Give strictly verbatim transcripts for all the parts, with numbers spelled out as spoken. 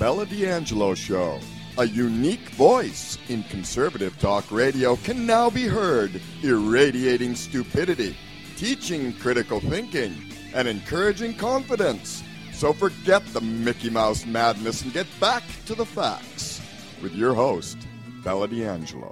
Bella D'Angelo Show. A unique voice in conservative talk radio can now be heard, irradiating stupidity, teaching critical thinking, and encouraging confidence. So forget the Mickey Mouse madness and get back to the facts with your host, Bella D'Angelo.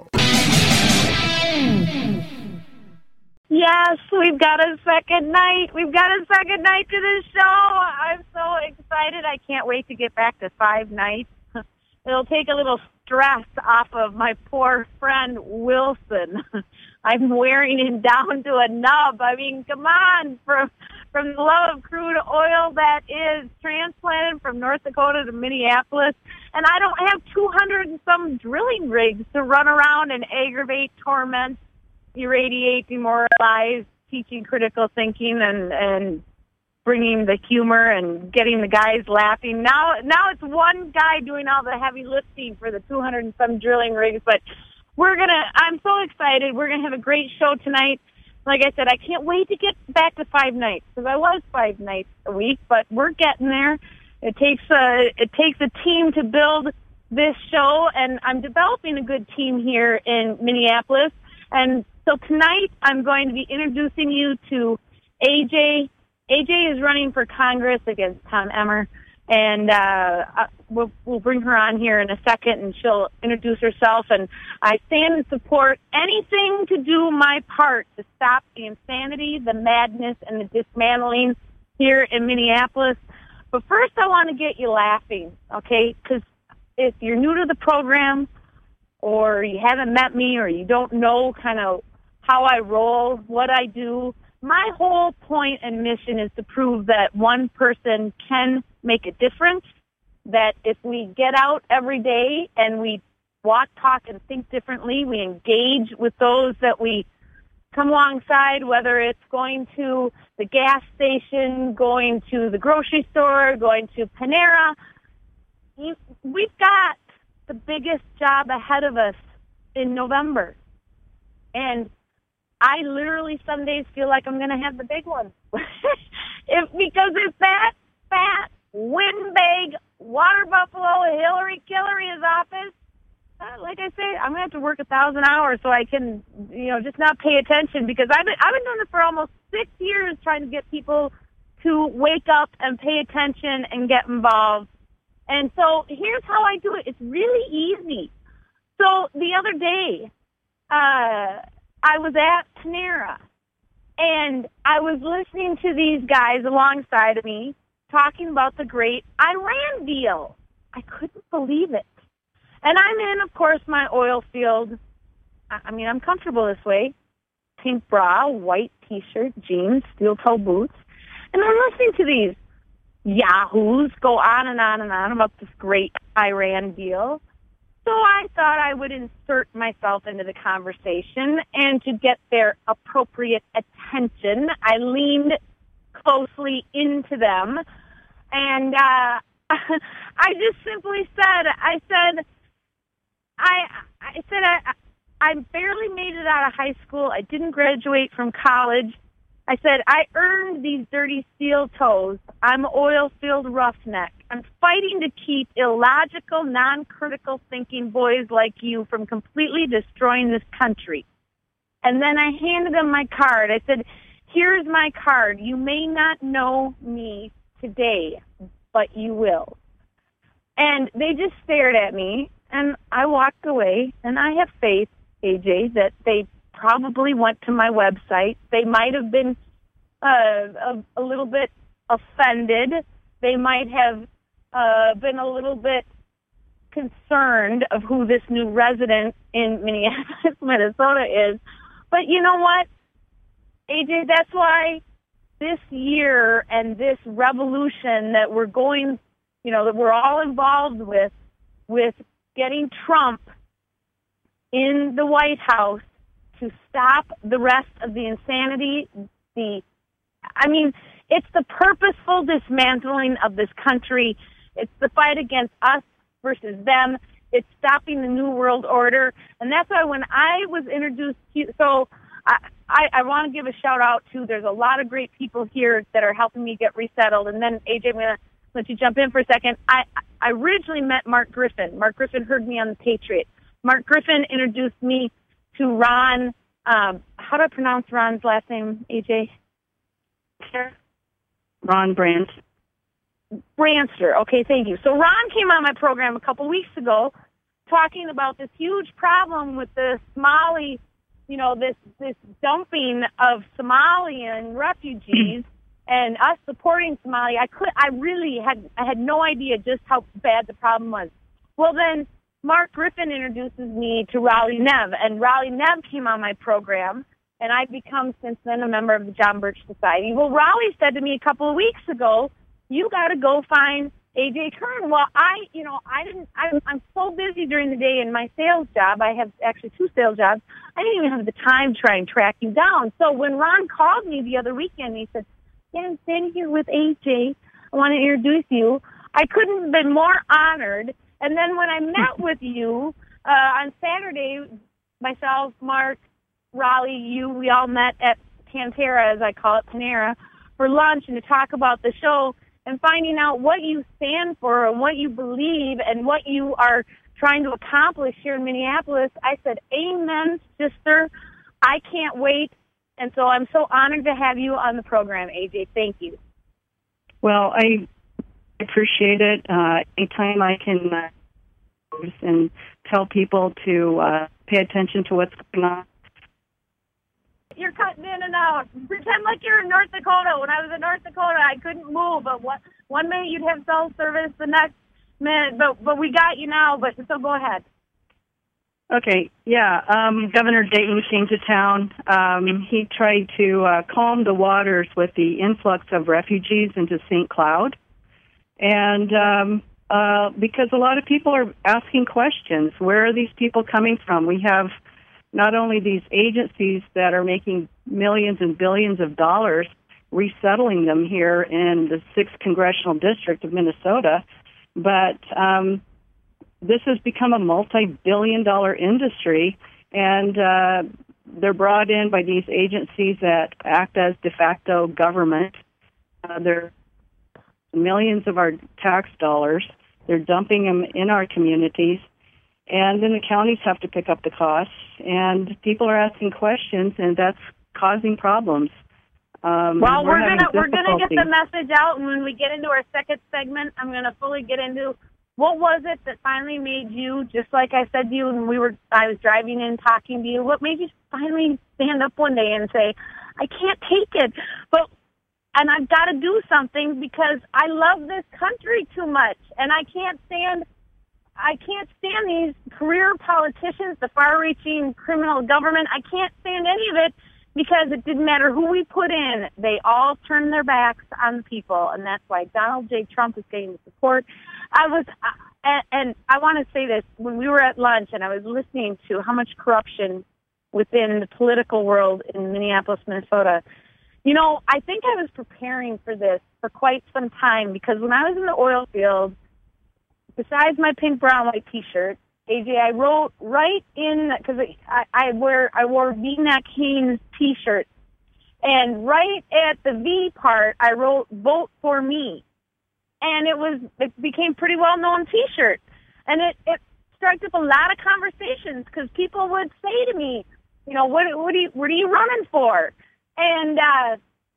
Yes, we've got a second night. We've got a second night to this show. I'm so excited. I can't wait to get back to five nights. It'll take a little stress off of my poor friend Wilson. I'm wearing him down to a nub. I mean, come on, from from the love of crude oil that is transplanted from North Dakota to Minneapolis, and I don't have two hundred and some drilling rigs to run around and aggravate, torment, irradiate, demoralize, teaching critical thinking and and bringing the humor and getting the guys laughing. Now, now it's one guy doing all the heavy lifting for the two hundred and some drilling rigs. But we're gonna. I'm so excited. We're gonna have a great show tonight. Like I said, I can't wait to get back to five nights because I was five nights a week, but we're getting there. It takes a it takes a team to build this show, and I'm developing a good team here in Minneapolis. And so tonight, I'm going to be introducing you to A J. A J is running for Congress against Tom Emmer, and uh, we'll, we'll bring her on here in a second, and she'll introduce herself. And I stand and support anything to do my part to stop the insanity, the madness, and the dismantling here in Minneapolis. But first, I want to get you laughing, okay? Because if you're new to the program, or you haven't met me, or you don't know kind of how I roll, what I do, my whole point and mission is to prove that one person can make a difference, that if we get out every day and we walk, talk, and think differently, we engage with those that we come alongside, whether it's going to the gas station, going to the grocery store, going to Panera, we've got the biggest job ahead of us in November. And I literally some days feel like I'm going to have the big one. if, because if that fat, windbag, water buffalo, Hillary Killer is office, uh, like I say, I'm going to have to work a thousand hours so I can, you know, just not pay attention, because I've been, I've been doing this for almost six years trying to get people to wake up and pay attention and get involved. And so here's how I do it. It's really easy. So the other day, uh, I was at Panera, and I was listening to these guys alongside of me talking about the great Iran deal. I couldn't believe it. And I'm in, of course, my oil field. I mean, I'm comfortable this way. Pink bra, white T-shirt, jeans, steel-toe boots. And I'm listening to these yahoos go on and on and on about this great Iran deal. So I thought I would insert myself into the conversation, and to get their appropriate attention, I leaned closely into them, and uh, I just simply said, I said, I, I said, I, I barely made it out of high school. I didn't graduate from college. I said, I earned these dirty steel toes. I'm an oil-filled roughneck. I'm fighting to keep illogical, non-critical thinking boys like you from completely destroying this country. And then I handed them my card. I said, here's my card. You may not know me today, but you will. And they just stared at me, and I walked away, and I have faith, A J, that they probably went to my website. They might have been uh, a, a little bit offended. They might have uh, been a little bit concerned of who this new resident in Minneapolis, Minnesota is. But you know what, A J, that's why this year and this revolution that we're going, you know, that we're all involved with, with getting Trump in the White House to stop the rest of the insanity, the, I mean, it's the purposeful dismantling of this country. It's the fight against us versus them. It's stopping the New World Order. And that's why when I was introduced to, so I, I, I want to give a shout out to, there's a lot of great people here that are helping me get resettled. And then, A J, I'm going to let you jump in for a second. I, I originally met Mark Griffin. Mark Griffin heard me on The Patriot. Mark Griffin introduced me to Ron. Um, how do I pronounce Ron's last name, A J? Ron Brandt. Branster. Okay, thank you. So Ron came on my program a couple weeks ago talking about this huge problem with the Somali, you know, this, this dumping of Somalian refugees and us supporting Somalia. I could, I really had, I had no idea just how bad the problem was. Well, then Mark Griffin introduces me to Raleigh Nev, and Raleigh Nev came on my program, and I've become since then a member of the John Birch Society. Well, Raleigh said to me a couple of weeks ago, you got to go find A J Kern. Well, I, you know, I didn't, I'm, I'm so busy during the day in my sales job. I have actually two sales jobs. I didn't even have the time to try and track you down. So when Ron called me the other weekend, he said, yeah, I'm standing here with A J. I want to introduce you. I couldn't have been more honored. And then when I met with you uh, on Saturday, myself, Mark, Raleigh, you, we all met at Pantera, as I call it, Panera, for lunch and to talk about the show and finding out what you stand for and what you believe and what you are trying to accomplish here in Minneapolis. I said, amen, sister. I can't wait. And so I'm so honored to have you on the program, A J. Thank you. Well, I appreciate it. Uh, anytime I can uh, and tell people to uh, pay attention to what's going on. You're cutting in and out. Pretend like you're in North Dakota. When I was in North Dakota, I couldn't move. But what, one minute you'd have cell service, the next minute. But but we got you now. But so go ahead. Okay, yeah. Um, Governor Dayton came to town. Um, he tried to uh, calm the waters with the influx of refugees into Saint Cloud. And um, uh, because a lot of people are asking questions, where are these people coming from? We have not only these agencies that are making millions and billions of dollars resettling them here in the sixth Congressional District of Minnesota, but um, this has become a multi-billion dollar industry, and uh, they're brought in by these agencies that act as de facto government. Uh, they're millions of our tax dollars. They're dumping them in our communities, and then the counties have to pick up the costs, and people are asking questions, and that's causing problems. Um, well, we're, we're gonna we're difficulty. gonna get the message out, and when we get into our second segment, I'm gonna fully get into what was it that finally made you, just like I said to you when we were, I was driving in talking to you, what made you finally stand up one day and say, I can't take it, but, and I've got to do something because I love this country too much, and I can't stand, I can't stand these career politicians, the far-reaching criminal government. I can't stand any of it because it didn't matter who we put in. They all turned their backs on the people, and that's why Donald J. Trump is getting the support. I was, uh, and I want to say this, when we were at lunch and I was listening to how much corruption within the political world in Minneapolis, Minnesota, you know, I think I was preparing for this for quite some time because when I was in the oil field, besides my pink, brown, white T-shirt, A J, I wrote right in, because I, I wear, I wore V-neck Hanes T-shirt, and right at the V part, I wrote, vote for me. And it was, it became pretty well-known T-shirt. And it, it struck up a lot of conversations because people would say to me, you know, what, what are you, what are you running for? And, uh,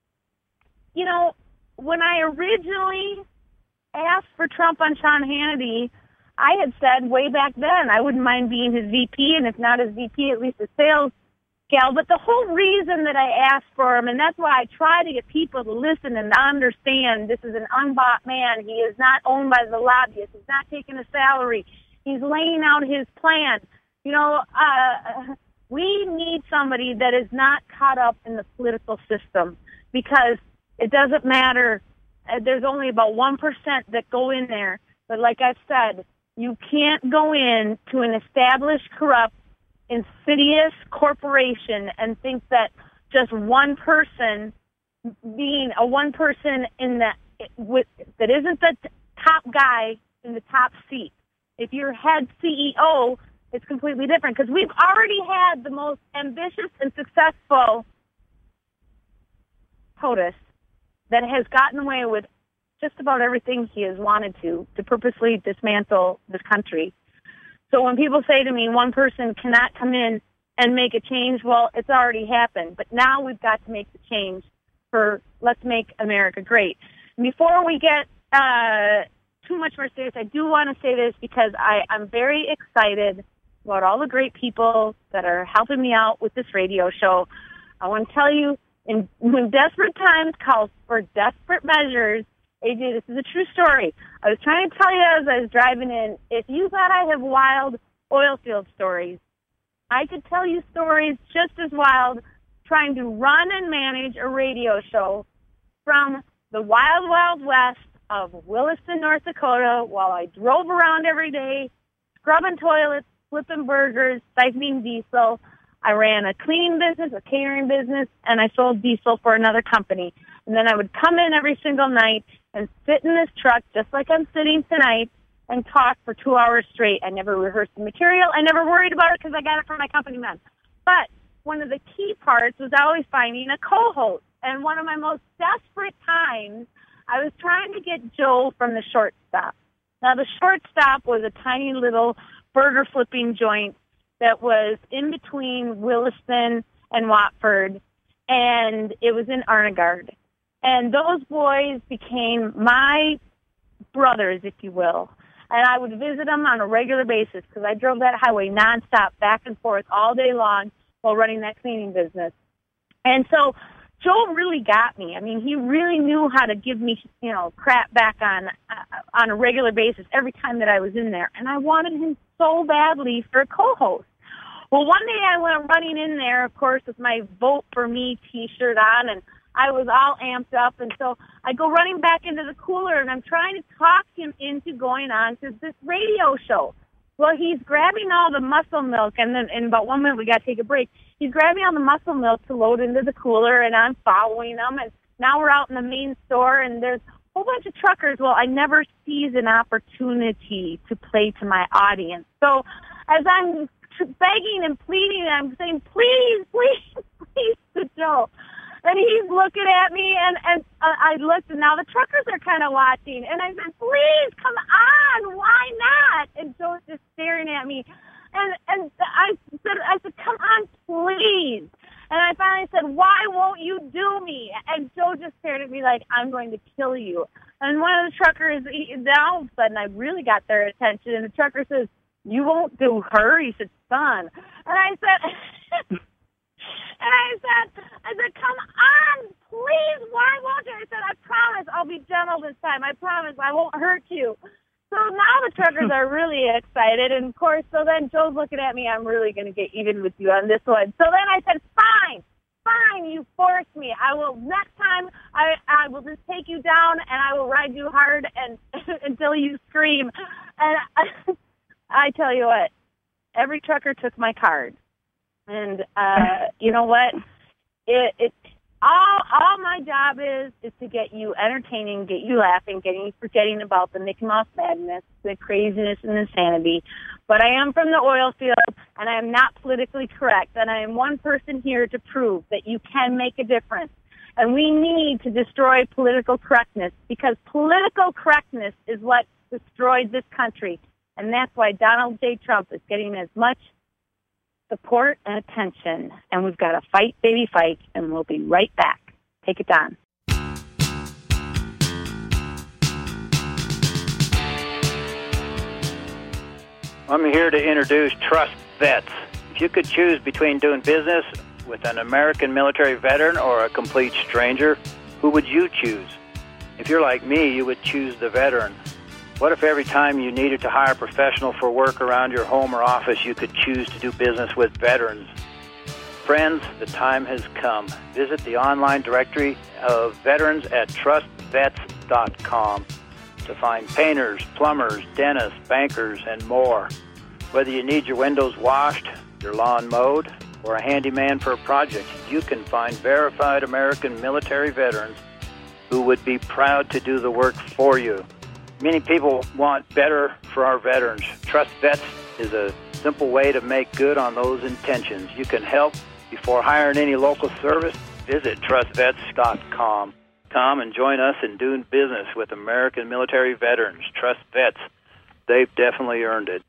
you know, when I originally asked for Trump on Sean Hannity, I had said way back then I wouldn't mind being his V P, and if not his V P, at least a sales gal. But the whole reason that I asked for him, and that's why I try to get people to listen and understand this is an unbought man. He is not owned by the lobbyists. He's not taking a salary. He's laying out his plan. You know, uh, we need somebody that is not caught up in the political system because it doesn't matter. There's only about one percent that go in there. But like I've said, you can't go in to an established, corrupt, insidious corporation and think that just one person being a one person in that with that isn't the top guy in the top seat. If you're head C E O, it's completely different because we've already had the most ambitious and successful POTUS that has gotten away with just about everything he has wanted to, to purposely dismantle this country. So when people say to me, one person cannot come in and make a change, well, it's already happened. But now we've got to make the change for let's make America great. And before we get uh, too much more serious, I do want to say this because I, I'm very excited about all the great people that are helping me out with this radio show. I want to tell you, in, when desperate times calls for desperate measures, A J, this is a true story. I was trying to tell you as I was driving in, if you thought I have wild oil field stories, I could tell you stories just as wild trying to run and manage a radio show from the wild, wild west of Williston, North Dakota, while I drove around every day, scrubbing toilets, flipping burgers, siphoning diesel. I ran a cleaning business, a catering business, and I sold diesel for another company. And then I would come in every single night and sit in this truck, just like I'm sitting tonight, and talk for two hours straight. I never rehearsed the material. I never worried about it because I got it from my company men. But one of the key parts was always finding a co-host. And one of my most desperate times, I was trying to get Joe from the Shortstop. Now, the Shortstop was a tiny little burger flipping joint that was in between Williston and Watford, and it was in Arnegard. And those boys became my brothers, if you will. And I would visit them on a regular basis because I drove that highway nonstop, back and forth, all day long while running that cleaning business. And so Joe really got me. I mean, he really knew how to give me, you know, crap back on uh, on a regular basis every time that I was in there. And I wanted him so badly for a co-host. Well, one day I went running in there, of course, with my Vote for Me T-shirt on, and I was all amped up. And so I go running back into the cooler, and I'm trying to talk him into going on to this radio show. Well, he's grabbing all the muscle milk, and then in about one minute we got to take a break. He's grabbing all the muscle milk to load into the cooler, and I'm following him. And now we're out in the main store, and there's a whole bunch of truckers. Well, I never seize an opportunity to play to my audience. So as I'm begging and pleading, I'm saying, please, please, please to Joe. And he's looking at me, and, and uh, I looked, and now the truckers are kind of watching. And I said, please, come on, why not? And Joe's just staring at me. And and I said, I said, come on, please. And I finally said, why won't you do me? And Joe just stared at me like, I'm going to kill you. And one of the truckers, he, then all of a sudden, I really got their attention. And the trucker says, you won't do her? He said, son. And I said... And I said, I said, come on, please, why won't you? I said, I promise I'll be gentle this time. I promise I won't hurt you. So now the truckers are really excited. And, of course, so then Joe's looking at me. I'm really going to get even with you on this one. So then I said, fine, fine, you forced me. I will, next time, I, I will just take you down, and I will ride you hard and until you scream. And I, I tell you what, every trucker took my card. And uh, you know what? It, it all all my job is is to get you entertaining, get you laughing, getting you forgetting about the Mickey Mouse madness, the craziness and insanity. But I am from the oil field, and I am not politically correct. And I am one person here to prove that you can make a difference. And we need to destroy political correctness, because political correctness is what destroyed this country. And that's why Donald J. Trump is getting as much support and attention. And we've got to fight, baby, fight, and we'll be right back. Take it down. I'm here to introduce Trust Vets. If you could choose between doing business with an American military veteran or a complete stranger, who would you choose? If you're like me, you would choose the veteran. What if every time you needed to hire a professional for work around your home or office, you could choose to do business with veterans? Friends, the time has come. Visit the online directory of veterans at trust vets dot com to find painters, plumbers, dentists, bankers, and more. Whether you need your windows washed, your lawn mowed, or a handyman for a project, you can find verified American military veterans who would be proud to do the work for you. Many people want better for our veterans. Trust Vets is a simple way to make good on those intentions. You can help before hiring any local service. Visit trust vets dot com. com and join us in doing business with American military veterans. Trust vets. They've definitely earned it.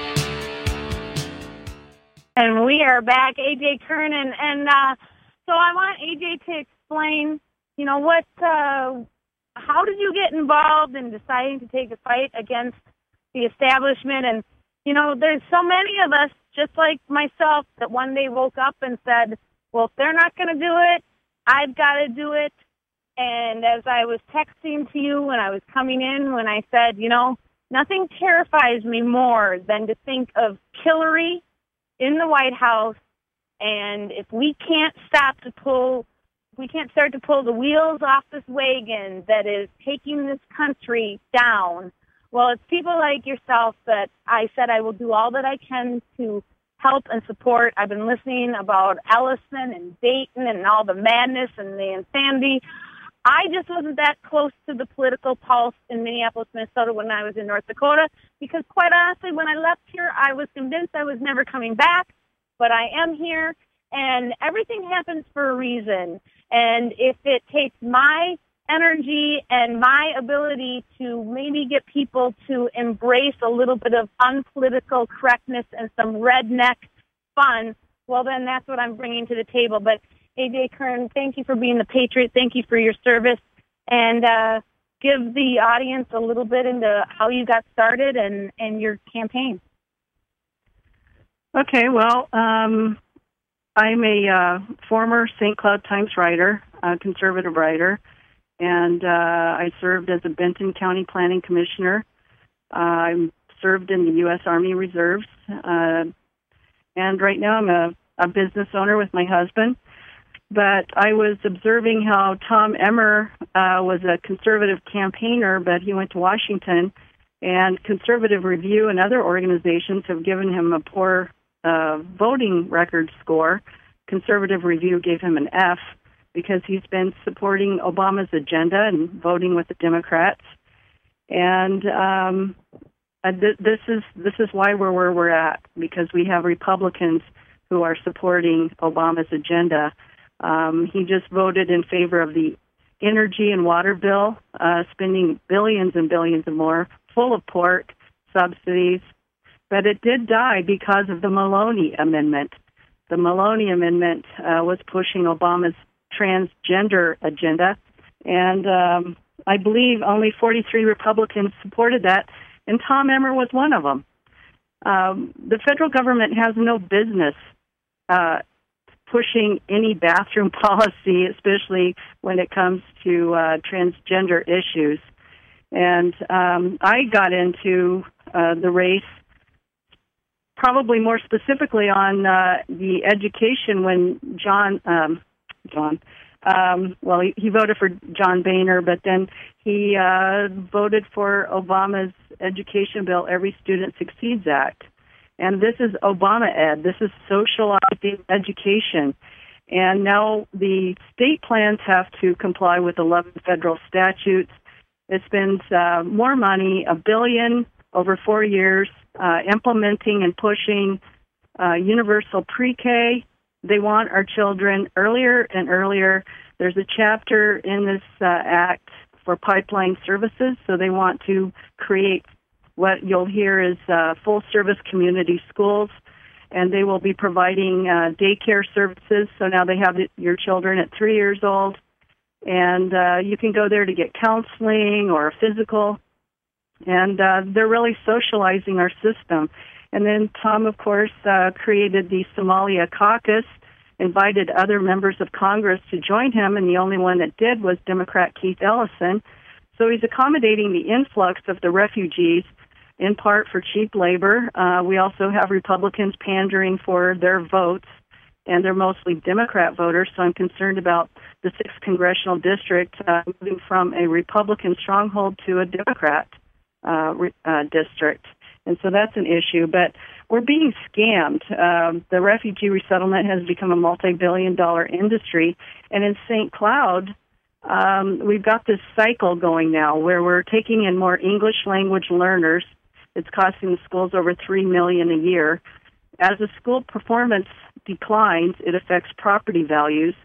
And we are back, A J Kernan. And uh, so I want A J to explain, you know, what, uh, how did you get involved in deciding to take a fight against the establishment? And, you know, there's so many of us, just like myself, that one day woke up and said, well, if they're not going to do it, I've got to do it. And as I was texting to you when I was coming in, when I said, you know, nothing terrifies me more than to think of Hillary in the White House, and if we can't stop to pull, we can't start to pull the wheels off this wagon that is taking this country down. Well, it's people like yourself that I said I will do all that I can to help and support. I've been listening about Ellison and Dayton and all the madness and the insanity. I just wasn't that close to the political pulse in Minneapolis, Minnesota when I was in North Dakota, because quite honestly, when I left here, I was convinced I was never coming back, but I am here, and everything happens for a reason. And if it takes my energy and my ability to maybe get people to embrace a little bit of unpolitical correctness and some redneck fun, well, then that's what I'm bringing to the table. But A J Kern, thank you for being the patriot. Thank you for your service. And uh, give the audience a little bit into how you got started and, and your campaign. Okay, well, um, I'm a uh, former Saint Cloud Times writer, a conservative writer, and uh, I served as a Benton County Planning Commissioner. Uh, I served in the U S Army Reserves, uh, and right now I'm a, a business owner with my husband. But I was observing how Tom Emmer uh, was a conservative campaigner, but he went to Washington, and Conservative Review and other organizations have given him a poor uh, voting record score. Conservative Review gave him an F because he's been supporting Obama's agenda and voting with the Democrats. And um, th- this is this is why we're where we're at, because we have Republicans who are supporting Obama's agenda. Um, he just voted in favor of the energy and water bill, uh, spending billions and billions and more, full of pork subsidies. But it did die because of the Maloney Amendment. The Maloney Amendment uh, was pushing Obama's transgender agenda, and um, I believe only forty-three Republicans supported that, and Tom Emmer was one of them. Um, the federal government has no business uh pushing any bathroom policy, especially when it comes to uh, transgender issues. And um, I got into uh, the race probably more specifically on uh, the education when John, um, John, um, well, he, he voted for John Boehner, but then he uh, voted for Obama's education bill, Every Student Succeeds Act. And this is Obama Ed. This is socializing education. And now the state plans have to comply with eleven federal statutes. It spends uh, more money, a billion over four years, uh, implementing and pushing uh, universal pre-K. They want our children earlier and earlier. There's a chapter in this uh, act for pipeline services, so they want to create what you'll hear is uh, full-service community schools, and they will be providing uh, daycare services. So now they have your children at three years old, and uh, you can go there to get counseling or a physical, and uh, they're really socializing our system. And then Tom, of course, uh, created the Somalia Caucus, invited other members of Congress to join him, and the only one that did was Democrat Keith Ellison. So he's accommodating the influx of the refugees, in part for cheap labor. Uh, we also have Republicans pandering for their votes, and they're mostly Democrat voters, so I'm concerned about the sixth Congressional District uh, moving from a Republican stronghold to a Democrat uh, re- uh, district. And so that's an issue, but we're being scammed. Um, the refugee resettlement has become a multi-billion dollar industry, and in Saint Cloud, um, we've got this cycle going now where we're taking in more English language learners. It's costing the schools over three million dollars a year. As the school performance declines, it affects property values.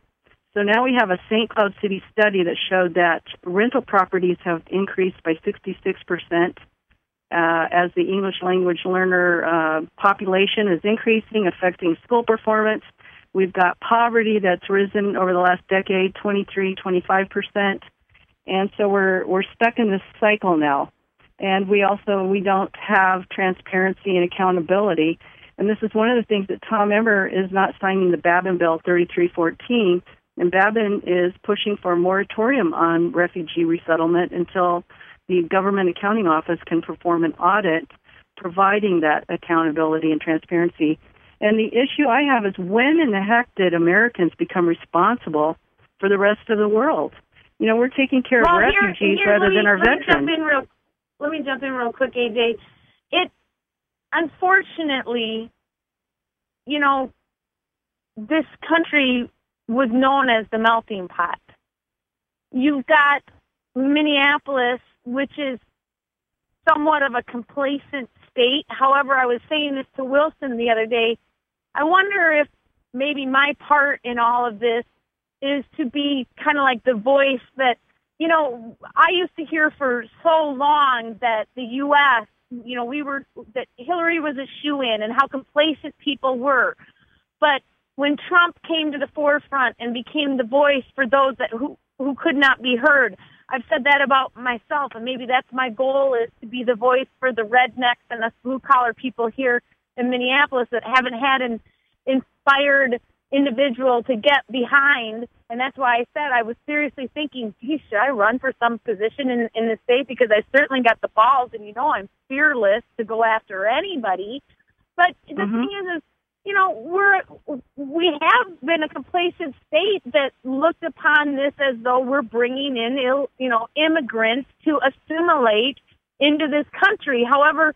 So now we have a Saint Cloud City study that showed that rental properties have increased by sixty-six percent uh, as the English language learner uh, population is increasing, affecting school performance. We've got poverty that's risen over the last decade, twenty-three, twenty-five percent. And so we're we're stuck in this cycle now. And we also, we don't have transparency and accountability. And this is one of the things that Tom Emmer is not signing the Babin Bill thirty-three fourteen. And Babin is pushing for a moratorium on refugee resettlement until the Government Accounting Office can perform an audit providing that accountability and transparency. And the issue I have is, when in the heck did Americans become responsible for the rest of the world? You know, we're taking care well, of here, refugees here, rather me, than our let veterans. Me jump in real, let me jump in real quick, A J. It, unfortunately, you know, this country was known as the melting pot. You've got Minneapolis, which is somewhat of a complacent state. However, I was saying this to Wilson the other day. I wonder if maybe my part in all of this is to be kind of like the voice that, you know, I used to hear for so long that the U S, you know, we were, that Hillary was a shoo-in and how complacent people were. But when Trump came to the forefront and became the voice for those that who, who could not be heard, I've said that about myself, and maybe that's my goal, is to be the voice for the rednecks and the blue-collar people here in Minneapolis that haven't had an inspired individual to get behind. And that's why I said I was seriously thinking, gee, should I run for some position in, in the state? Because I certainly got the balls, and, you know, I'm fearless to go after anybody. But the mm-hmm. thing is, is, you know, we're, we have been a complacent state that looked upon this as though we're bringing in, Ill, you know, immigrants to assimilate into this country. However,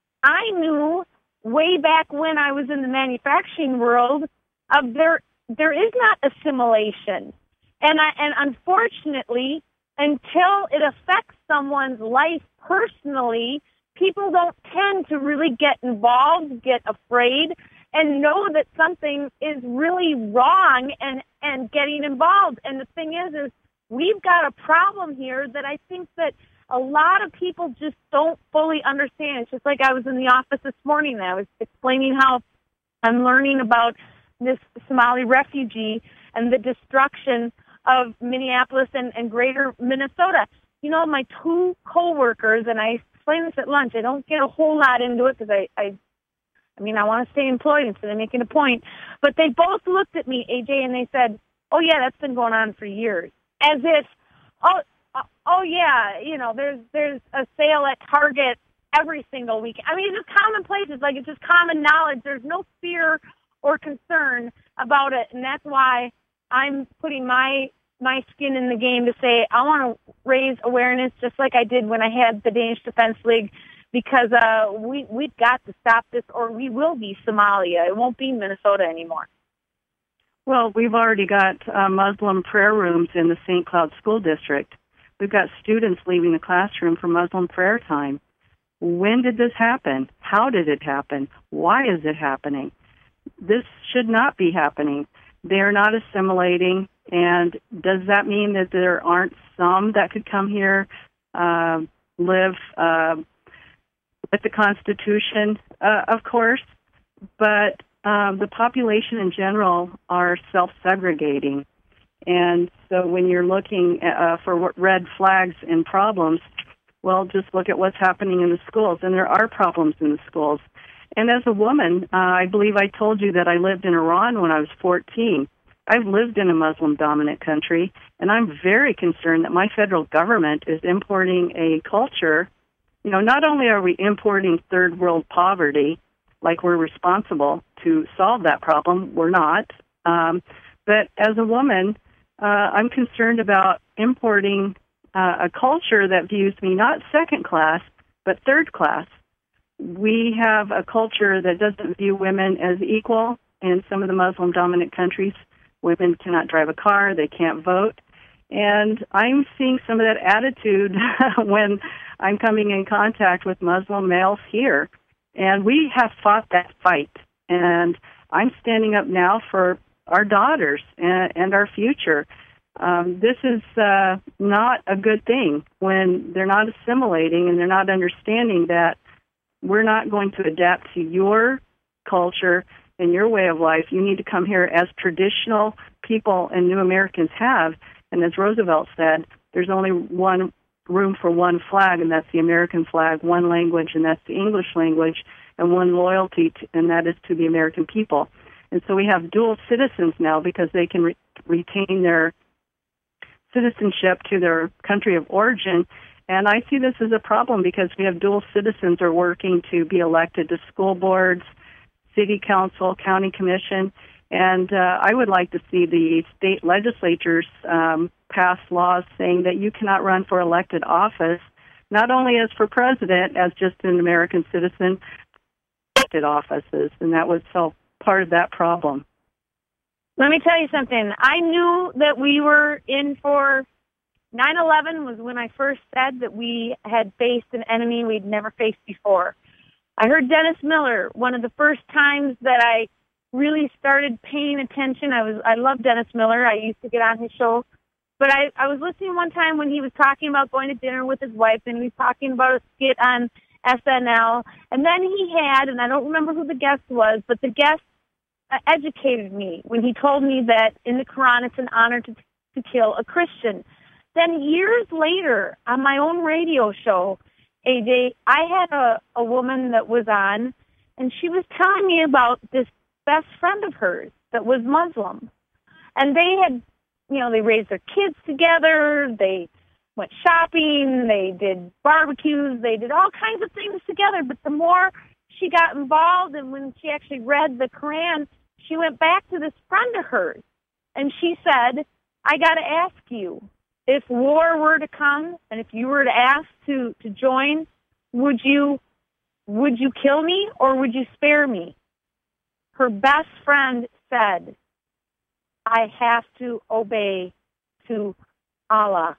I knew way back when I was in the manufacturing world of there, there is not assimilation. And I, and unfortunately, until it affects someone's life personally, people don't tend to really get involved, get afraid, and know that something is really wrong and, and getting involved. And the thing is, is we've got a problem here that I think that a lot of people just don't fully understand. It's just like I was in the office this morning and I was explaining how I'm learning about this Somali refugee and the destruction of Minneapolis and, and greater Minnesota. You know, my two coworkers, and I explained this at lunch, I don't get a whole lot into it because I, I I mean, I want to stay employed instead of making a point. But they both looked at me, A J, and they said, oh, yeah, that's been going on for years. As if, oh, oh yeah, you know, there's there's a sale at Target every single week. I mean, it's just commonplace. It's like it's just common knowledge. There's no fear or concern about it. And that's why I'm putting my my skin in the game to say I want to raise awareness just like I did when I had the Danish Defense League, because uh, we, we've got to stop this or we will be Somalia. It won't be Minnesota anymore. Well, we've already got uh, Muslim prayer rooms in the Saint Cloud School District. We've got students leaving the classroom for Muslim prayer time. When did this happen? How did it happen? Why is it happening? This should not be happening. They're not assimilating. And does that mean that there aren't some that could come here, uh, live uh, with the Constitution? Uh, of course. But um, the population in general are self-segregating. And so when you're looking uh, for red flags and problems, well, just look at what's happening in the schools. And there are problems in the schools. And as a woman, uh, I believe I told you that I lived in Iran when I was fourteen. I've lived in a Muslim-dominant country, and I'm very concerned that my federal government is importing a culture. You know, not only are we importing third world poverty, like we're responsible to solve that problem, we're not. Um, but as a woman, uh, I'm concerned about importing uh, a culture that views me not second class, but third class. We have a culture that doesn't view women as equal in some of the Muslim-dominant countries. Women cannot drive a car, they can't vote. And I'm seeing some of that attitude when I'm coming in contact with Muslim males here. And we have fought that fight. And I'm standing up now for our daughters and, and our future. Um, this is uh, not a good thing when they're not assimilating and they're not understanding that we're not going to adapt to your culture and your way of life. You need to come here as traditional people and new Americans have. And as Roosevelt said, there's only one room for one flag, and that's the American flag, one language, and that's the English language, and one loyalty, to, and that is to the American people. And so we have dual citizens now because they can re- retain their citizenship to their country of origin. And I see this as a problem because we have dual citizens are working to be elected to school boards, city council, county commission, and uh, I would like to see the state legislatures um, pass laws saying that you cannot run for elected office, not only as for president, as just an American citizen, elected offices, and that would solve part of that problem. Let me tell you something. I knew that we were in for nine eleven was when I first said that we had faced an enemy we'd never faced before. I heard Dennis Miller, one of the first times that I really started paying attention. I was I love Dennis Miller. I used to get on his show. But I, I was listening one time when he was talking about going to dinner with his wife, and he was talking about a skit on S N L. And then he had, and I don't remember who the guest was, but the guest uh, educated me when he told me that in the Quran it's an honor to, to kill a Christian. Then years later, on my own radio show, A J, I had a, a woman that was on, and she was telling me about this best friend of hers that was Muslim. And they had, you know, they raised their kids together, they went shopping, they did barbecues, they did all kinds of things together. But the more she got involved and when she actually read the Quran, she went back to this friend of hers. And she said, I got to ask you, if war were to come and if you were to ask to, to join, would you would you kill me or would you spare me? Her best friend said, I have to obey to Allah.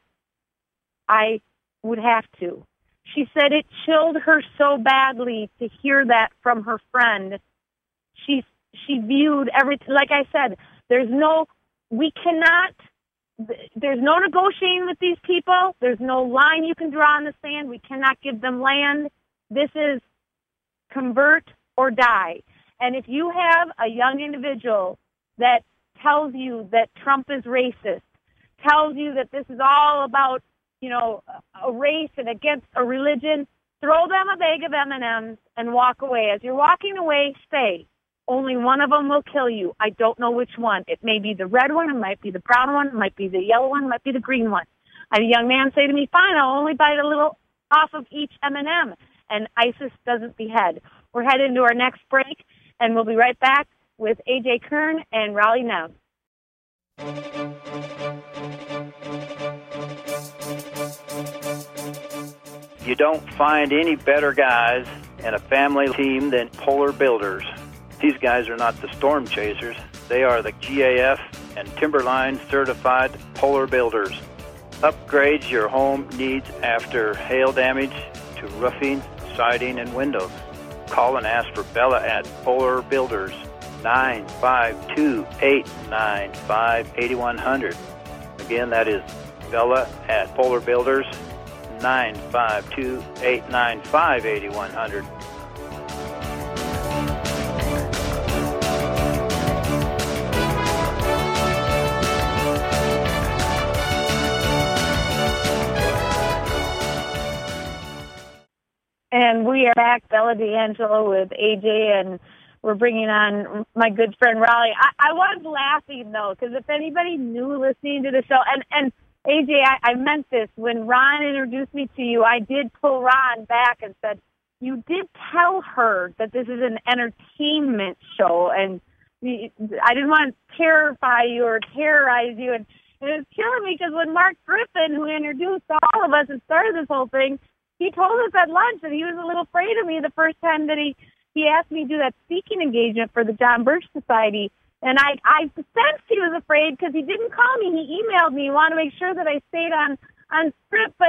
I would have to. She said it chilled her so badly to hear that from her friend. She she viewed everything, like I said, there's no, we cannot, there's no negotiating with these people. There's no line you can draw in the sand. We cannot give them land. This is convert or die. And if you have a young individual that tells you that Trump is racist, tells you that this is all about, you know, a race and against a religion, throw them a bag of M and M's and walk away. As you're walking away, say, only one of them will kill you. I don't know which one. It may be the red one, it might be the brown one, it might be the yellow one, it might be the green one. I had a young man say to me, fine, I'll only bite a little off of each M and M. And ISIS doesn't behead. We're headed into our next break, and we'll be right back with A J Kern and Raleigh Nev. You don't find any better guys in a family team than Polar Builders. These guys are not the storm chasers. They are the G A F and Timberline certified Polar Builders. Upgrade your home needs after hail damage to roofing, siding, and windows. Call and ask for Bella at Polar Builders, nine five two, eight nine five, eight one zero zero. Again, that is Bella at Polar Builders, nine five two, eight nine five, eight one zero zero. And we are back, Bella D'Angelo with A J, and we're bringing on my good friend Raleigh. I, I was laughing, though, because if anybody knew listening to the show, and, and A J, I, I meant this. When Ron introduced me to you, I did pull Ron back and said, you did tell her that this is an entertainment show, and I didn't want to terrify you or terrorize you. And, and it was killing me because when Mark Griffin, who introduced all of us and started this whole thing, he told us at lunch that he was a little afraid of me the first time that he, he asked me to do that speaking engagement for the John Birch Society. And I, I sensed he was afraid because he didn't call me. He emailed me. He wanted to make sure that I stayed on, on script. But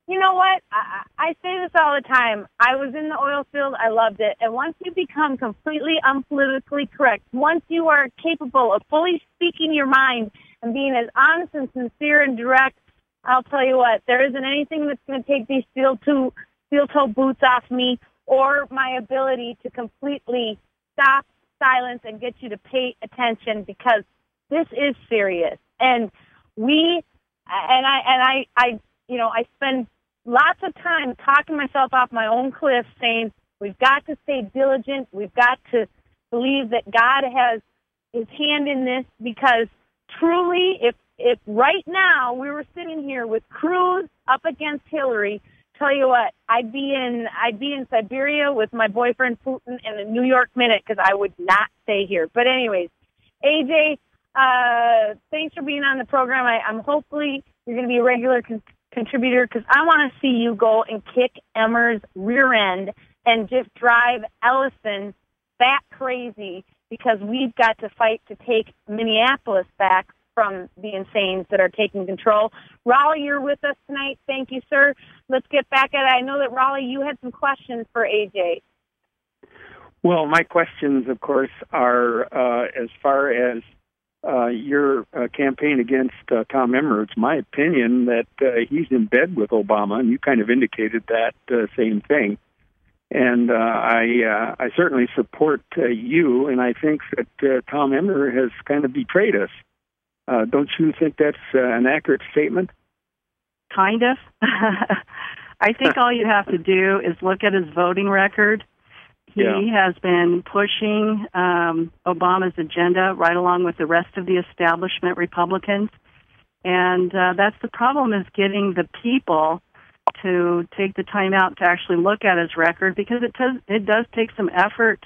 you know what? I, I say this all the time. I was in the oil field. I loved it. And once you become completely unpolitically correct, once you are capable of fully speaking your mind and being as honest and sincere and direct, I'll tell you what, there isn't anything that's going to take these steel toe, steel toe boots off me or my ability to completely stop, silence, and get you to pay attention, because this is serious. And we, and I, and I, I, you know, I spend lots of time talking myself off my own cliff saying, we've got to stay diligent. We've got to believe that God has his hand in this, because truly, if, if right now we were sitting here with Cruz up against Hillary, tell you what, I'd be in, I'd be in Siberia with my boyfriend Putin in the New York Minute, because I would not stay here. But anyways, A J, uh, thanks for being on the program. I, I'm hopefully you're going to be a regular con- contributor, because I want to see you go and kick Emmer's rear end and just drive Ellison bat crazy, because we've got to fight to take Minneapolis back from the insanes that are taking control. Raleigh, you're with us tonight. Thank you, sir. Let's get back at it. I know that, Raleigh, you had some questions for A J. Well, my questions, of course, are uh, as far as uh, your uh, campaign against uh, Tom Emmer. It's my opinion that uh, he's in bed with Obama, and you kind of indicated that uh, same thing. And uh, I uh, I certainly support uh, you, and I think that uh, Tom Emmer has kind of betrayed us. Uh, don't you think that's uh, an accurate statement? Kind of. I think all you have to do is look at his voting record. He yeah. has been pushing um, Obama's agenda right along with the rest of the establishment Republicans. And uh, that's the problem, is getting the people to take the time out to actually look at his record, because it does, it does take some effort.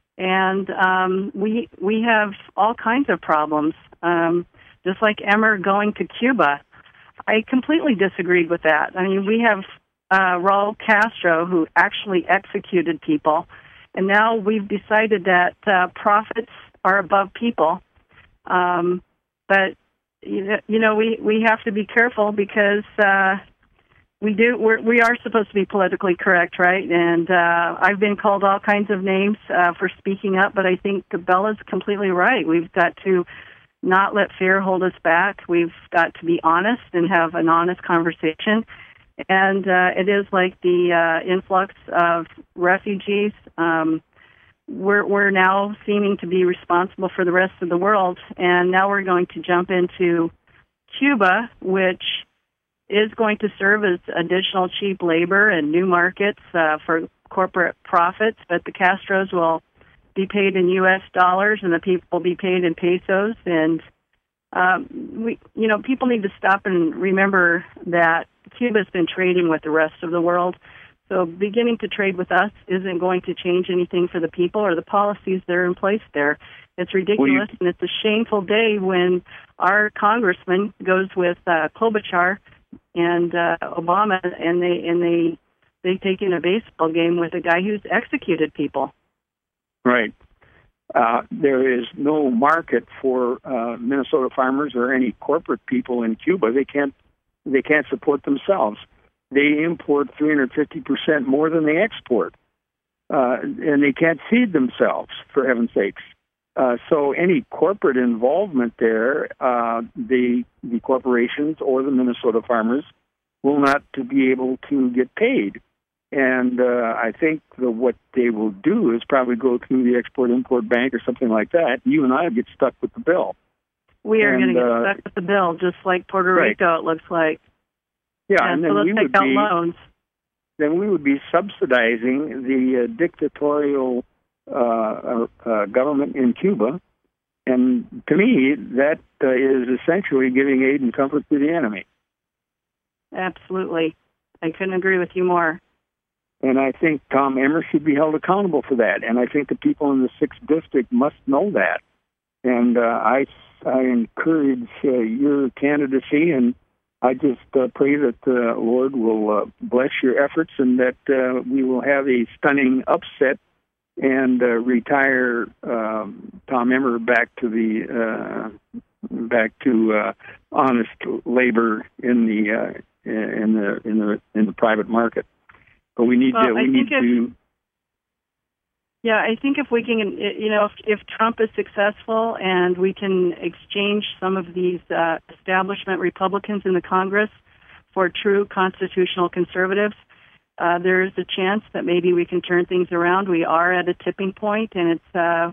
And um, we we have all kinds of problems. Um, just like Emmer going to Cuba. I completely disagreed with that. I mean, we have uh, Raul Castro, who actually executed people, and now we've decided that uh, profits are above people. Um, but, you know, we, we have to be careful, because uh, we do, we're, we are supposed to be politically correct, right? And uh, I've been called all kinds of names uh, for speaking up, but I think Bella's completely right. We've got to not let fear hold us back. We've got to be honest and have an honest conversation. And uh, it is like the uh, influx of refugees. Um, we're, we're now seeming to be responsible for the rest of the world. And now we're going to jump into Cuba, which is going to serve as additional cheap labor and new markets uh, for corporate profits. But the Castros will be paid in U S dollars, and the people will be paid in pesos. And um, we, you know, people need to stop and remember that Cuba's been trading with the rest of the world. So beginning to trade with us isn't going to change anything for the people or the policies that are in place there. It's ridiculous, well, you... and it's a shameful day when our congressman goes with uh, Klobuchar and uh, Obama, and they and they they take in a baseball game with a guy who's executed people. Right. Uh, there is no market for uh, Minnesota farmers or any corporate people in Cuba. They can't. They can't support themselves. They import three hundred fifty percent more than they export, uh, and they can't feed themselves, for heaven's sakes. Uh, so any corporate involvement there, uh, the the corporations or the Minnesota farmers will not to be able to get paid. And uh, I think the, what they will do is probably go through the Export-Import Bank or something like that. You and I get stuck with the bill. We are going to get uh, stuck with the bill, just like Puerto right. Rico, it looks like. Yeah, yeah and so then let's we take would out be, loans. Then we would be subsidizing the uh, dictatorial uh, uh, government in Cuba. And to me, that uh, is essentially giving aid and comfort to the enemy. Absolutely. I couldn't agree with you more. And I think Tom Emmer should be held accountable for that. And I think the people in the sixth District must know that. And uh, I, I encourage uh, your candidacy, and I just uh, pray that the Lord will uh, bless your efforts, and that uh, we will have a stunning upset and uh, retire um, Tom Emmer back to the uh, back to uh, honest labor in the uh, in the in the in the private market. But we need well, to we I need if, to. Yeah, I think if we can, you know, if, if Trump is successful and we can exchange some of these uh, establishment Republicans in the Congress for true constitutional conservatives, uh, there is a chance that maybe we can turn things around. We are at a tipping point, and it's uh,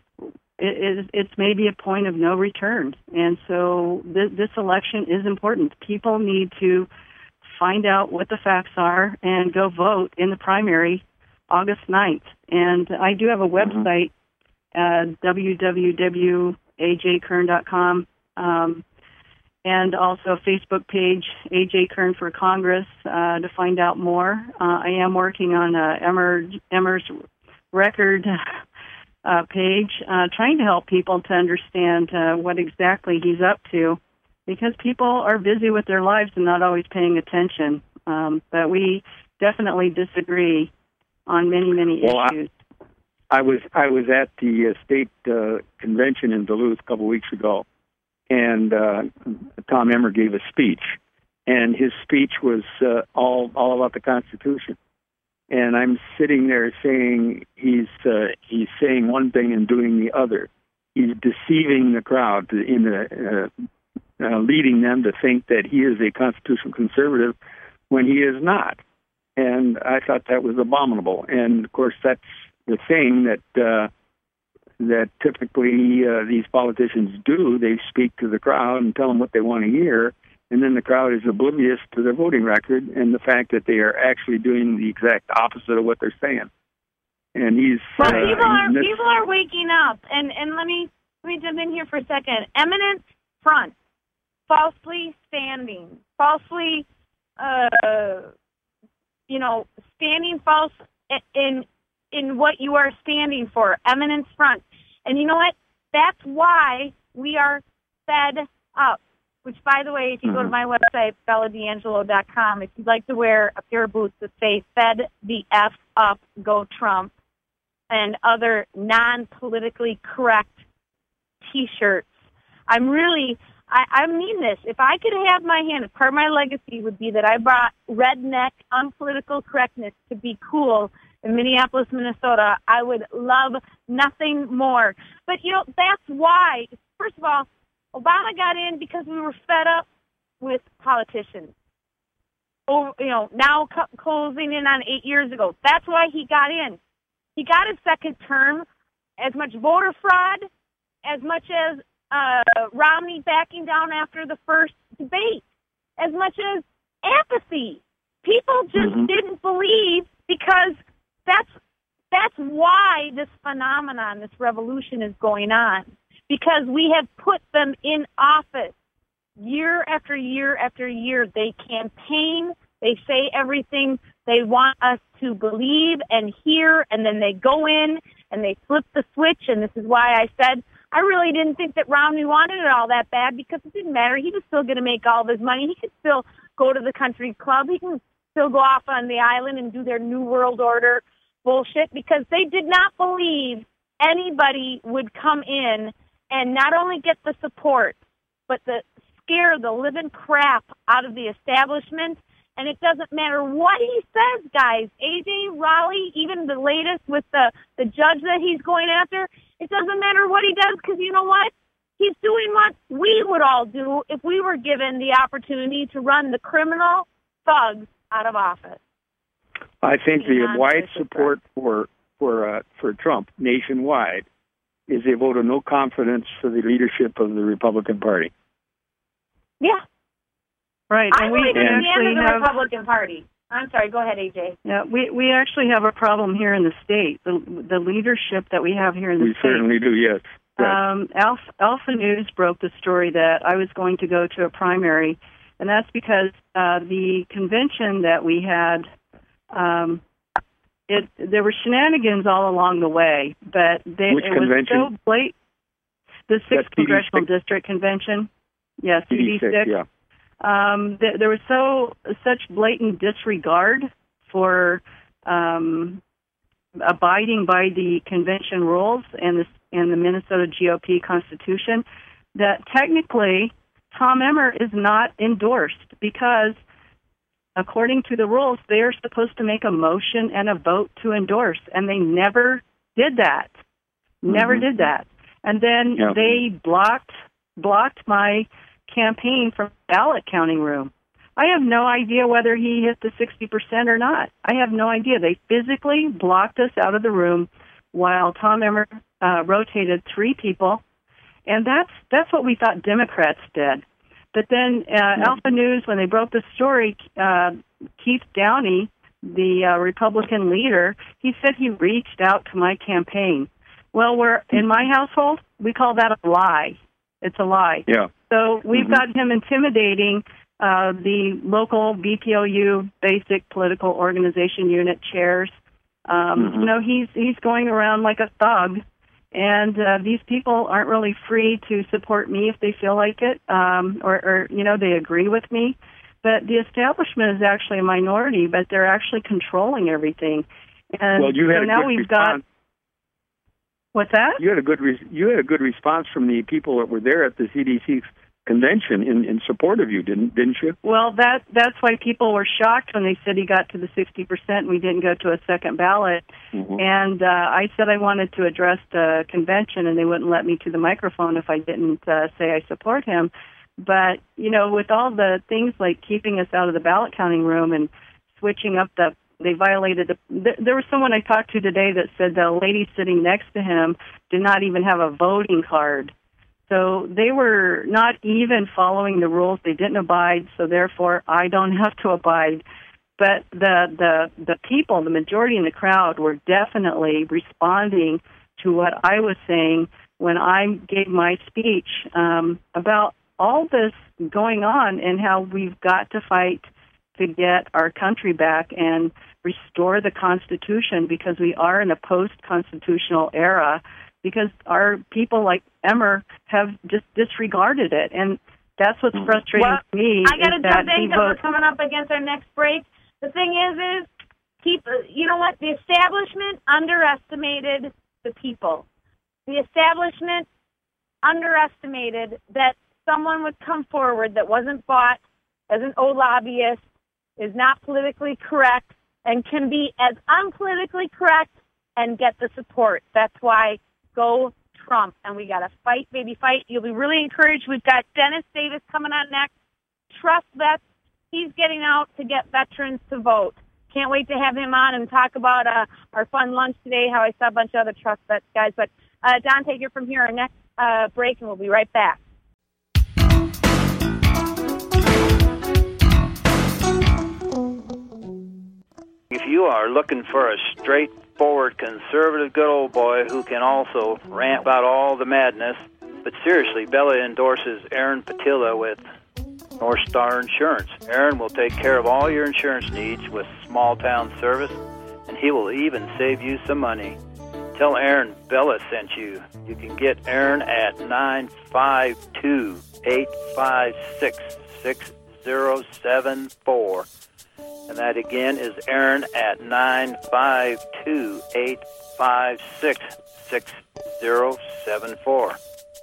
it, it's maybe a point of no return. And so th- this election is important. People need to find out what the facts are and go vote in the primary August ninth. And I do have a website, uh, w w w dot a j kern dot com, um, and also a Facebook page, A J Kern for Congress, uh, to find out more. Uh, I am working on uh, Emmer, Emmer's record uh, page, uh, trying to help people to understand uh, what exactly he's up to, because people are busy with their lives and not always paying attention. Um, but we definitely disagree on many, many well, issues. I, I was I was at the uh, state uh, convention in Duluth a couple weeks ago, and uh, Tom Emmer gave a speech, and his speech was uh, all all about the Constitution. And I'm sitting there saying he's uh, he's saying one thing and doing the other. He's deceiving the crowd in the uh, uh, leading them to think that he is a constitutional conservative when he is not. And I thought that was abominable. And, of course, that's the thing that uh, that typically uh, these politicians do. They speak to the crowd and tell them what they want to hear, and then the crowd is oblivious to their voting record and the fact that they are actually doing the exact opposite of what they're saying. And he's well, uh, people are he's people are waking up, and and let me let me jump in here for a second. Eminent front, falsely standing, falsely. Uh, you know, standing false in in what you are standing for, eminence front. And you know what? That's why we are fed up, which, by the way, if you mm-hmm. go to my website, bella d'angelo dot com, if you'd like to wear a pair of boots that say fed the F up, go Trump, and other non-politically correct T-shirts, I'm really... I, I mean this. If I could have my hand, part of my legacy would be that I brought redneck, unpolitical correctness to be cool in Minneapolis, Minnesota. I would love nothing more. But, you know, that's why, first of all, Obama got in because we were fed up with politicians. Oh, you know, now co- closing in on eight years ago. That's why he got in. He got his second term, as much voter fraud, as much as Uh, Romney backing down after the first debate, as much as apathy. People just mm-hmm. didn't believe, because that's that's why this phenomenon, this revolution is going on, because we have put them in office year after year after year. They campaign, they say everything they want us to believe and hear, and then they go in and they flip the switch, and this is why I said I really didn't think that Romney wanted it all that bad, because it didn't matter. He was still going to make all of his money. He could still go to the country club. He can still go off on the island and do their New World Order bullshit, because they did not believe anybody would come in and not only get the support, but the scare the living crap out of the establishment. And it doesn't matter what he says, guys. A J Raleigh, even the latest with the, the judge that he's going after, it doesn't matter what he does, because you know what? He's doing what we would all do if we were given the opportunity to run the criminal thugs out of office. I think the wide support for for uh, for Trump nationwide is a vote of no confidence for the leadership of the Republican Party. Yeah. Right. I and believe we in the end of the have, Republican Party. I'm sorry. Go ahead, A J. Yeah, we we actually have a problem here in the state. The the leadership that we have here in the we state. We certainly do. Yes. yes. Um, Alpha, Alpha News broke the story that I was going to go to a primary, and that's because uh, the convention that we had, um, it there were shenanigans all along the way, but they, Which it convention? was so blatant. The sixth Congressional District Convention. Yes, C D six. Yeah. Um, th- there was so such blatant disregard for um, abiding by the convention rules and the and the Minnesota G O P Constitution that technically Tom Emmer is not endorsed, because according to the rules, they are supposed to make a motion and a vote to endorse, and they never did that. Never mm-hmm. did that. And then yep. they blocked blocked my campaign from the ballot counting room. I have no idea whether he hit the sixty percent or not. I have no idea. They physically blocked us out of the room while Tom Emmer uh, rotated three people, and that's that's what we thought Democrats did. But then uh, mm-hmm. Alpha News, when they broke the story, uh, Keith Downey, the uh, Republican leader, he said he reached out to my campaign. Well, we're in my household, we call that a lie. It's a lie. Yeah. So we've mm-hmm. got him intimidating uh, the local B P O U, basic political organization unit chairs. Um, mm-hmm. You know, he's he's going around like a thug, and uh, these people aren't really free to support me if they feel like it, um, or, or you know, they agree with me. But the establishment is actually a minority, but they're actually controlling everything. And well, you had so a now good we've response. got. What's that? You had a good re- you had a good response from the people that were there at the C D C convention in, in support of you, didn't didn't you? Well, that that's why people were shocked when they said he got to the sixty percent and we didn't go to a second ballot. Mm-hmm. And uh, I said I wanted to address the convention, and they wouldn't let me to the microphone if I didn't uh, say I support him. But, you know, with all the things like keeping us out of the ballot counting room and switching up the They violated the. There was someone I talked to today that said the lady sitting next to him did not even have a voting card. So they were not even following the rules. They didn't abide, so therefore I don't have to abide. But the the the people, the majority in the crowd, were definitely responding to what I was saying when I gave my speech um, about all this going on and how we've got to fight to get our country back and restore the Constitution, because we are in a post-constitutional era, because our people like Emmer have just disregarded it. And that's what's frustrating well, to me. I got to jump in because votes- we're coming up against our next break. The thing is, is keep, you know what, the establishment underestimated the people. The establishment underestimated that someone would come forward that wasn't bought as an old lobbyist, is not politically correct, and can be as unpolitically correct and get the support. That's why go Trump. And we got to fight, baby, fight. You'll be really encouraged. We've got Dennis Davis coming on next. Trust Vets. He's getting out to get veterans to vote. Can't wait to have him on and talk about uh, our fun lunch today, how I saw a bunch of other Trust Vets guys. But uh, Don, take it from here. Our next uh, break, and we'll be right back. If you are looking for a straightforward, conservative good old boy who can also ramp out all the madness, but seriously, Bella endorses Aaron Patilla with North Star Insurance. Aaron will take care of all your insurance needs with small-town service, and he will even save you some money. Tell Aaron Bella sent you. You can get Aaron at nine five two, eight five six, six zero seven four. And that again is Aaron at nine five two, eight five six, six zero seven four.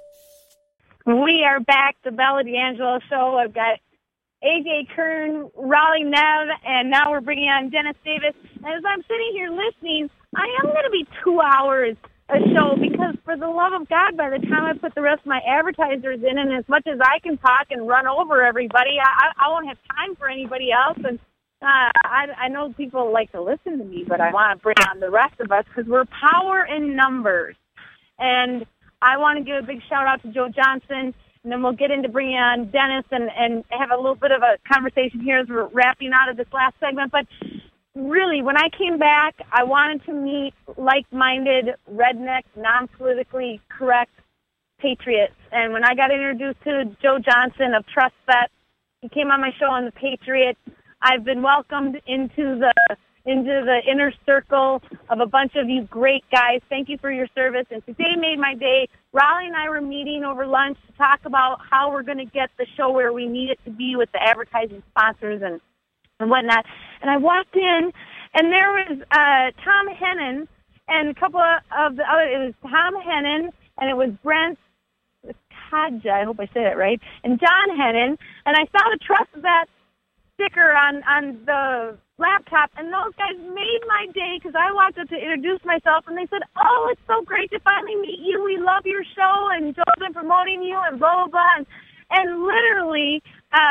We are back, the Bella D'Angelo Show. I've got A J Kern, Raleigh Nev, and now we're bringing on Dennis Davis. And as I'm sitting here listening, I am going to be two hours a show because, for the love of God, by the time I put the rest of my advertisers in, and as much as I can talk and run over everybody, I, I won't have time for anybody else. And Uh, I, I know people like to listen to me, but I want to bring on the rest of us because we're power in numbers. And I want to give a big shout-out to Joe Johnson, and then we'll get into bringing on Dennis and, and have a little bit of a conversation here as we're wrapping out of this last segment. But really, when I came back, I wanted to meet like-minded, redneck, non-politically correct patriots. And when I got introduced to Joe Johnson of Trust Vets, he came on my show on The Patriot. I've been welcomed into the into the inner circle of a bunch of you great guys. Thank you for your service. And today made my day. Raleigh and I were meeting over lunch to talk about how we're going to get the show where we need it to be with the advertising sponsors and, and whatnot. And I walked in, and there was uh, Tom Hennon and a couple of the other, it was Tom Hennon, and it was Brent Kaja, I hope I said it right, and John Hennon. And I saw the Trust Vets sticker on, on the laptop, and those guys made my day because I walked up to introduce myself, and they said, oh, it's so great to finally meet you. We love your show, and Joe's been promoting you, and blah, blah, blah. And, and literally,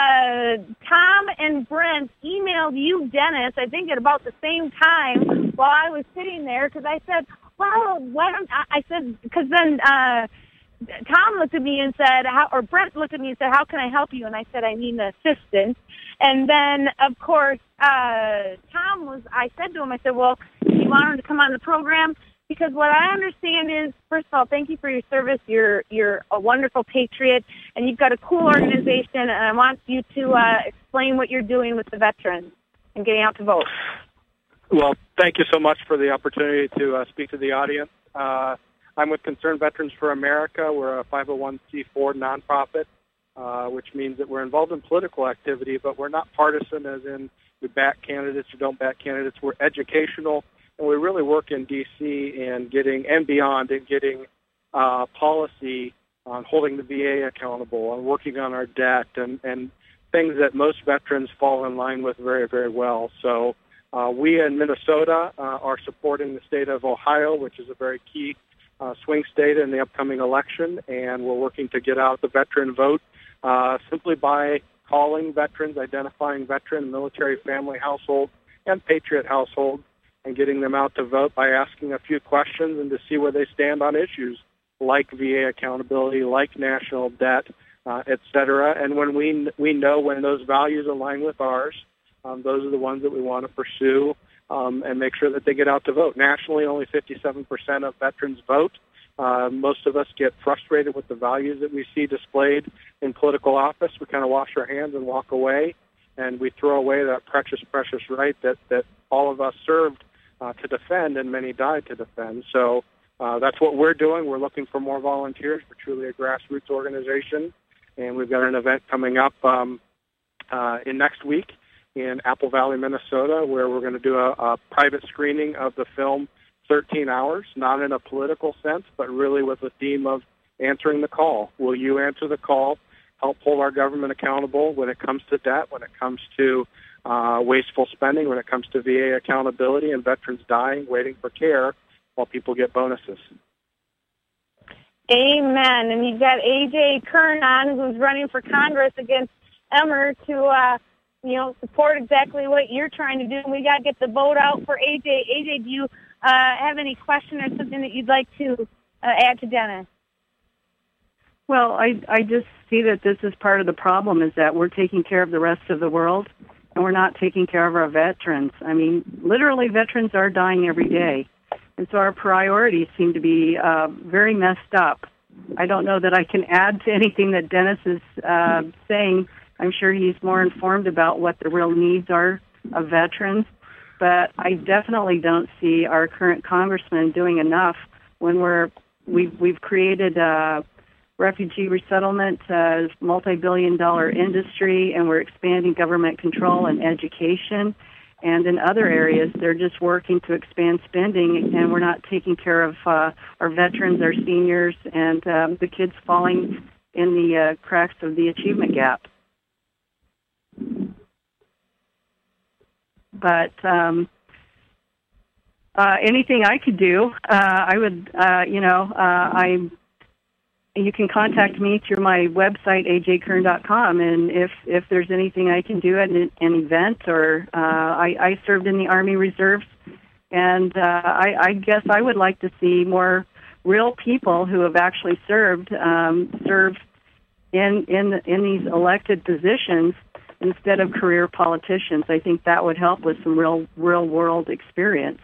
uh, Tom and Brent emailed you, Dennis, I think at about the same time while I was sitting there, because I said, well, why don't I, I said, because then uh, Tom looked at me and said, how, or Brent looked at me and said, how can I help you? And I said, I need an assistant. And then, of course, uh, Tom was, I said to him, I said, well, you want him to come on the program? Because what I understand is, first of all, thank you for your service. You're you're a wonderful patriot, and you've got a cool organization, and I want you to uh, explain what you're doing with the veterans and getting out to vote. Well, thank you so much for the opportunity to uh, speak to the audience. Uh, I'm with Concerned Veterans for America. We're a five oh one c four nonprofit, uh, which means that we're involved in political activity, but we're not partisan as in we back candidates or don't back candidates. We're educational. And we really work in D C and getting and beyond and getting uh, policy on holding the V A accountable, on working on our debt, and, and things that most veterans fall in line with very, very well. So uh, we in Minnesota uh, are supporting the state of Ohio, which is a very key uh, swing state in the upcoming election, and we're working to get out the veteran vote uh, simply by calling veterans, identifying veteran, military, family, household, and patriot household, and getting them out to vote by asking a few questions and to see where they stand on issues like V A accountability, like national debt, uh, et cetera. And when we we know when those values align with ours, um, those are the ones that we want to pursue um, and make sure that they get out to vote. Nationally, only fifty-seven percent of veterans vote. Uh, most of us get frustrated with the values that we see displayed in political office. We kind of wash our hands and walk away, and we throw away that precious, precious right that, that all of us served Uh, to defend, and many died to defend. So uh, that's what we're doing. We're looking for more volunteers. We're truly a grassroots organization, and we've got an event coming up um, uh, in next week in Apple Valley, Minnesota, where we're going to do a, a private screening of the film thirteen hours, not in a political sense, but really with the theme of answering the call. Will you answer the call, help hold our government accountable when it comes to debt, when it comes to Uh, wasteful spending, when it comes to V A accountability and veterans dying, waiting for care while people get bonuses. Amen. And you've got A J Kern on, who's running for Congress against Emmer to, uh, you know, support exactly what you're trying to do. And we got to get the vote out for A J. A J, do you uh, have any question or something that you'd like to uh, add to Dennis? Well, I, I just see that this is part of the problem, is that we're taking care of the rest of the world, and we're not taking care of our veterans. I mean, literally, veterans are dying every day. And so our priorities seem to be uh, very messed up. I don't know that I can add to anything that Dennis is uh, saying. I'm sure he's more informed about what the real needs are of veterans. But I definitely don't see our current congressman doing enough when we're, we've, we've created uh, refugee resettlement, uh, multi-billion dollar industry, and we're expanding government control and education. And in other areas, they're just working to expand spending, and we're not taking care of uh, our veterans, our seniors, and um, the kids falling in the uh, cracks of the achievement gap. But um, uh, anything I could do, uh, I would, uh, you know, uh, I you can contact me through my website, a j kern dot com, and if, if there's anything I can do at an, an event, or uh, I, I served in the Army Reserves, and uh, I, I guess I would like to see more real people who have actually served um, serve in, in, in these elected positions instead of career politicians. I think that would help with some real real-world experience.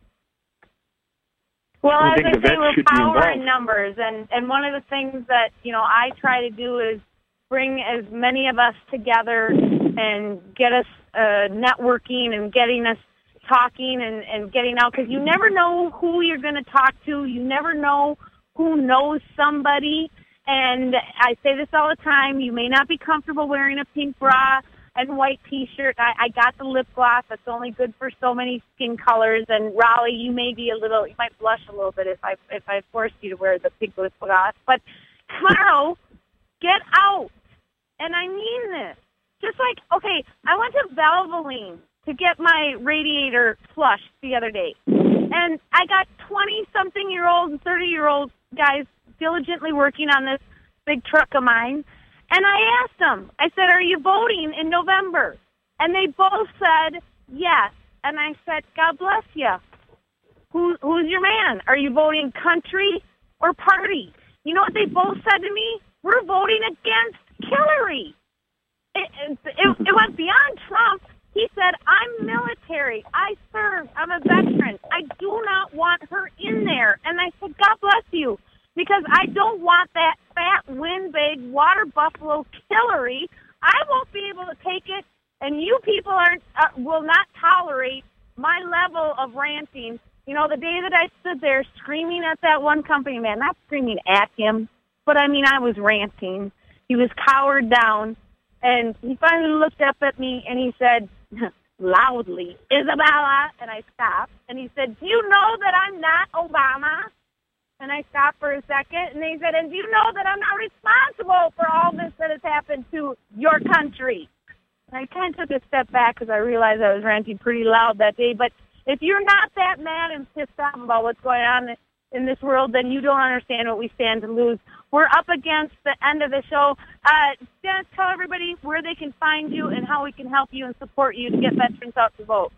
Well, I as think I the say, vets we're should be power involved. in numbers, and, and one of the things that, you know, I try to do is bring as many of us together and get us uh, networking and getting us talking and, and getting out, because you never know who you're going to talk to. You never know who knows somebody. And I say this all the time, you may not be comfortable wearing a pink bra and white T-shirt. I, I got the lip gloss. That's only good for so many skin colors. And Raleigh, you may be a little, you might blush a little bit if I if I forced you to wear the pink lip gloss. But tomorrow, get out. And I mean this. Just like, okay, I went to Valvoline to get my radiator flushed the other day. And I got twenty-something-year-old and thirty-year-old guys diligently working on this big truck of mine. And I asked them, I said, are you voting in November? And they both said, yes. And I said, God bless you. Who, who's your man? Are you voting country or party? You know what they both said to me? We're voting against Hillary. It, it, it, it went beyond Trump. He said, I'm military. I served. I'm a veteran. I do not want her in there. And I said, God bless you, because I don't want that fat, windbag, water buffalo Hillary. I won't be able to take it, and you people aren't uh, will not tolerate my level of ranting. You know, the day that I stood there screaming at that one company man, not screaming at him, but I mean, I was ranting. He was cowered down, and he finally looked up at me, and he said, loudly, Isabella, and I stopped. And he said, do you know that I'm not Obama? And I stopped for a second, and he said, and do you know that I'm not responsible for all this that has happened to your country? And I kind of took a step back because I realized I was ranting pretty loud that day. But if you're not that mad and pissed off about what's going on in this world, then you don't understand what we stand to lose. We're up against the end of the show. Uh, Dennis, tell everybody where they can find you and how we can help you and support you to get veterans out to vote.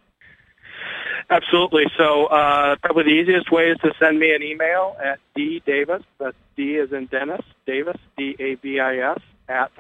Absolutely. So uh, probably the easiest way is to send me an email at D Davis, that's D as in Dennis, Davis, D A V I S, at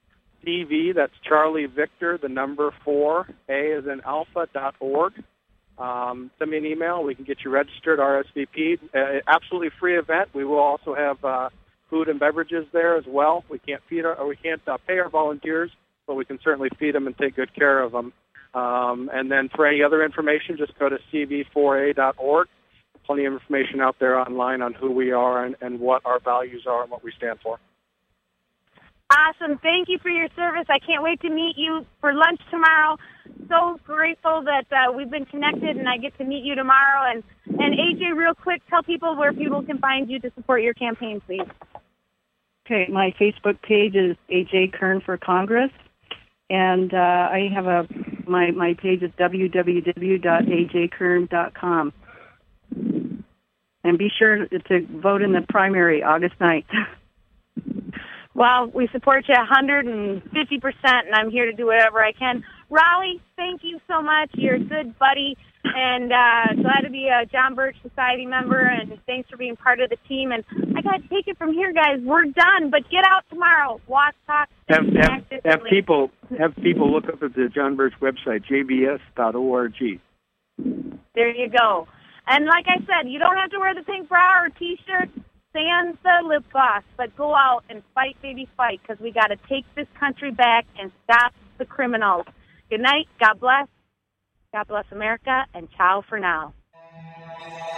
C V, that's Charlie Victor, the number four, A as in alpha dot org. Um, send me an email. We can get you registered, R S V P. Uh, absolutely free event. We will also have uh, food and beverages there as well. We can't feed our, or we can't uh, pay our volunteers, but we can certainly feed them and take good care of them. Um, and then for any other information, just go to C V four A dot org. Plenty of information out there online on who we are and, and what our values are and what we stand for. Awesome. Thank you for your service. I can't wait to meet you for lunch tomorrow. So grateful that uh, we've been connected and I get to meet you tomorrow. And, and A J, real quick, tell people where people can find you to support your campaign, please. Okay, my Facebook page is A J Kern for Congress. And uh, I have a, my, my page is w w w dot a j kern dot com. And be sure to vote in the primary August ninth. Well, we support you one hundred fifty percent, and I'm here to do whatever I can. Raleigh, thank you so much. You're a good buddy, and uh, glad to be a John Birch Society member, and thanks for being part of the team. And I got to take it from here, guys. We're done, but get out tomorrow. Walk, talk, have, have, have people have people look up at the John Birch website, j b s dot org. There you go. And like I said, you don't have to wear the pink bra or T-shirt. Sans the lip gloss, but go out and fight, baby, fight, because we got to take this country back and stop the criminals. Good night. God bless. God bless America, and ciao for now.